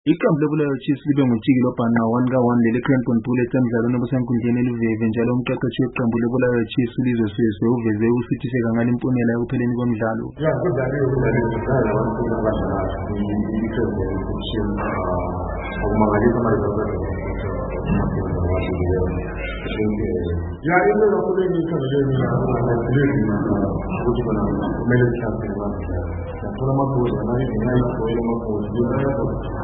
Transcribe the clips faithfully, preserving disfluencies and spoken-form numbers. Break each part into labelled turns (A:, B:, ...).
A: Iqembu lebulawayo Chiefs libe ngujiki lobhana one ka one leli Cranborne Bullets emdlalweni obusenkundleni eliveve njalo umqeqeshi weqembu lebulawayo Chiefs uLizwe Siswe uveze ukusitiseka ngale impumela ekupheleni komdlalo.
B: Yeah, good that you really decide one thing about the different position of Magali from my brother. Yeah, in the opposite you can really really good for the middle champion. For my coach, and I think I for my coach.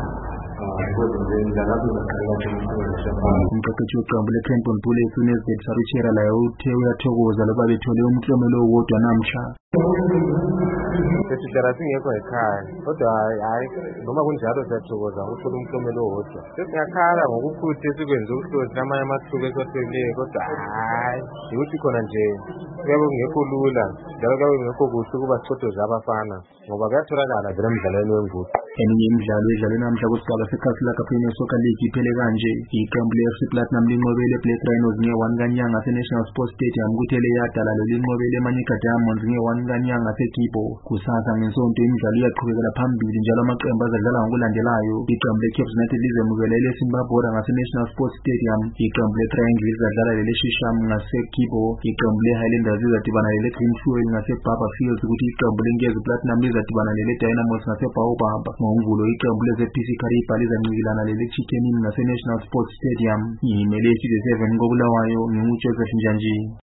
A: Umqeqeshi weqembu leCranborne Bullets uNezbeth Saruchera laye uthe uyathokoza loba bethole umklomelo owodwa namhla.
C: Sesijara singekho ekhaya kodwa hayi noma kunjalo siyathokoza ukuthola umklomelo owodwa. Sesingakhala ngokuphuthe sikwenza ukuhlozi namanye amathuba eswaseliye kodwa hayi ukuthi khona nje kuyabe kungekho lula njalo kuyabe kungekho kuhle ukuba sicodoze abafana ngoba kuyatholakala vele emdlalweni wenguqu.
A: Eminye imidlalo edlalwe namhla kusigaba seKhasila Premier Soccer League iphele kanje. Iqembu le-F C Platinum linqobele iBlack Rhinos nge-one kaNyanga ase-National Sports Stadium kuthi eLeyada lalo linqobele iManyika Diamonds nge-one kaNyanga ase-Kibo. Kusasa ngesonto imidlalo iyaqhubekela phambili njalo amaqembu azadlala ngokulandelayo. Iqembu le-Cape United lizemukela eleSimbabora ngase-National Sports Stadium. Iqembu le-Triangle lizadlala lele-Shisham ngase-Kibo. Iqembu le-Highlanders lizadibana lele-Green Fuel ngase-Barber Fields kuthi iqembu leNkezi Platinum lizadibana lele-Dynamos ngase-Baobab. Ngomvulo iqembu leze-P C Kariba lizancikilana lele-Chicken Inn ngase-National Sports Stadium. Yimele isizwe seven koBulawayo, nginguJoseph Njanji.